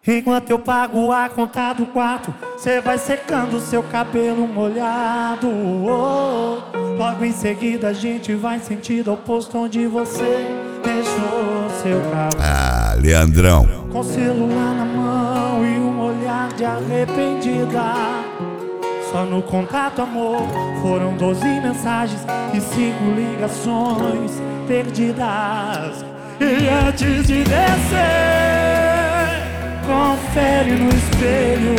Enquanto eu pago a conta do quarto, cê vai secando seu cabelo molhado. Logo em seguida a gente vai em sentido oposto, onde você deixou seu carro. Ah, Leandrão. Com celular na mão e um olhar de arrependida. Só no contato, amor, foram 12 mensagens e 5 ligações perdidas. E antes de descer, confere no espelho.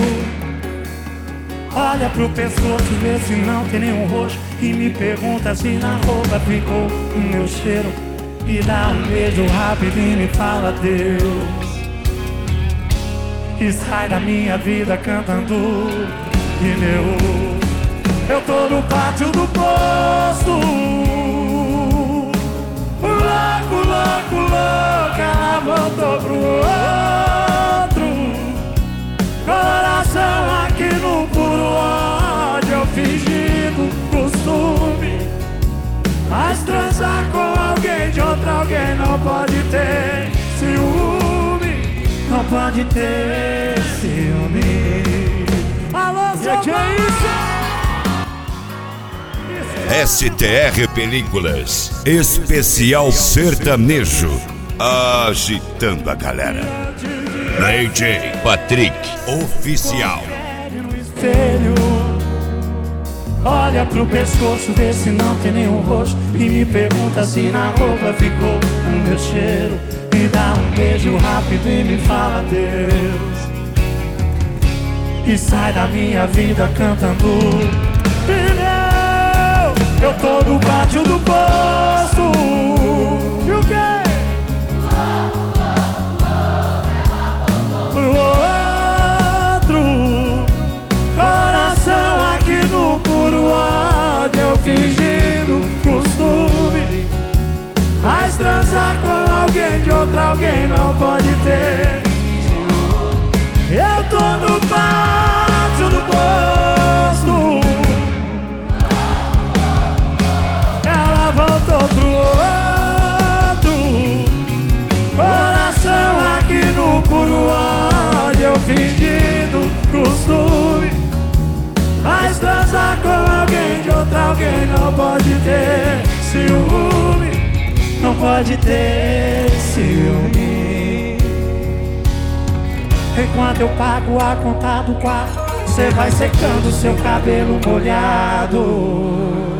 Olha pro pescoço, vê se não tem nenhum roxo. E me pergunta se na roupa ficou o meu cheiro. E dá um beijo rápido e me fala Deus. E sai da minha vida cantando pneu. Eu tô no pátio do posto, louco, louco, louco. Ela voltou pro outro. Coração aqui no puro ódio, eu fingindo costume. Mas transar com alguém de outro alguém não pode ter ciúme. Não pode ter ciúme. Alô, seu que é isso? STR Películas, especial sertanejo, agitando a galera. DJ Patrick, oficial. no espelho. Olha pro pescoço, vê se não tem nenhum roxo. E me pergunta se na roupa ficou o meu cheiro. Me dá um beijo rápido e me fala Deus. E sai da minha vida cantando pneu. Eu tô no pátio do posto. E o quê? Pro outro. Coração aqui no puro ódio, eu fingindo costume. Mas transar com alguém de outro alguém não pode ter. Eu tô no pátio do posto. Ela voltou pro outro. Coração aqui no puro ódio, eu fingindo costume. Mas transar com alguém de outro alguém não pode ter ciúme. Não pode ter ciúme. Enquanto eu pago a conta do quarto, cê vai secando seu cabelo molhado.